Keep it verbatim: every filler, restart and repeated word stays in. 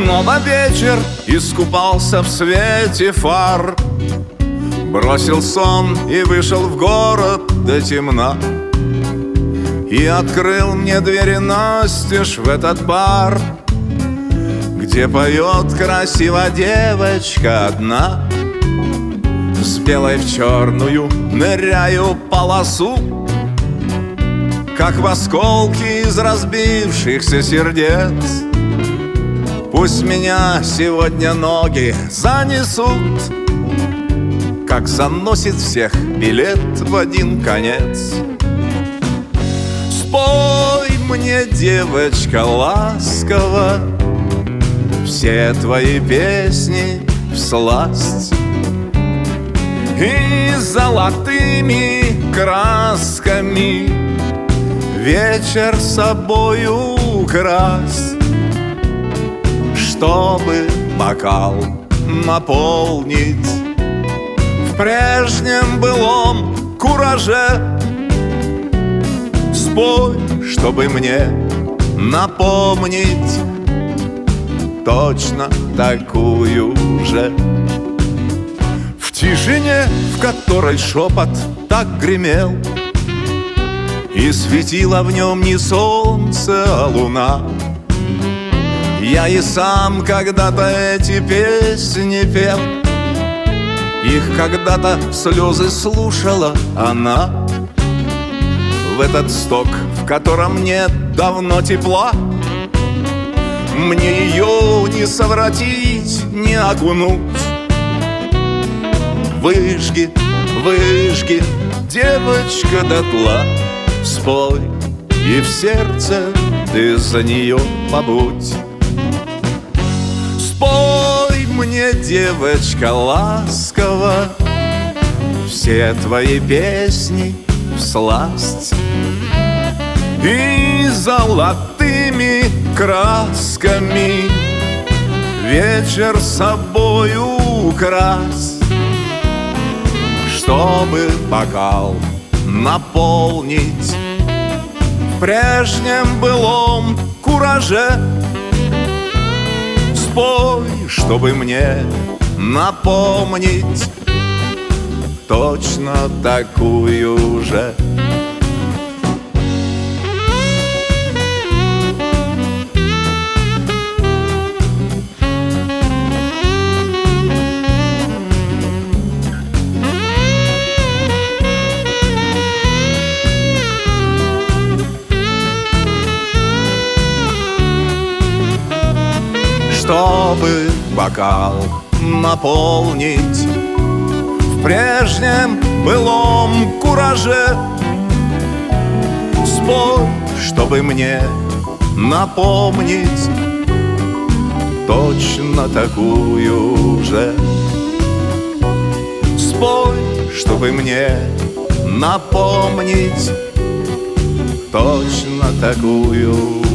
Снова вечер, искупался в свете фар, бросил сон и вышел в город до темна, и открыл мне двери настежь в этот бар, где поет красиво девочка одна. С белой в черную ныряю полосу, как в осколки из разбившихся сердец. Пусть меня сегодня ноги занесут, как заносит всех билет в один конец. Спой мне, девочка, ласково все твои песни всласть, и золотыми красками вечер собою укрась, чтобы бокал наполнить в прежнем былом кураже. Спой, чтобы мне напомнить точно такую же. В тишине, в которой шепот так гремел, и светило в нем не солнце, а луна, я и сам когда-то эти песни пел, их когда-то слезы слушала она. В этот сток, в котором нет давно тепла, мне ее не совратить, не окунуть. Выжги, выжги, девочка, дотла, спой, и в сердце ты за нее побудь. Спой мне, девочка, ласково все твои песни всласть, и золотыми красками вечер собою укрась, чтобы бокал наполнить в прежнем былом кураже. Спой, чтобы мне напомнить точно такую же. Чтобы бокал наполнить в прежнем былом кураже. Спой, чтобы мне напомнить точно такую же. Спой, чтобы мне напомнить точно такую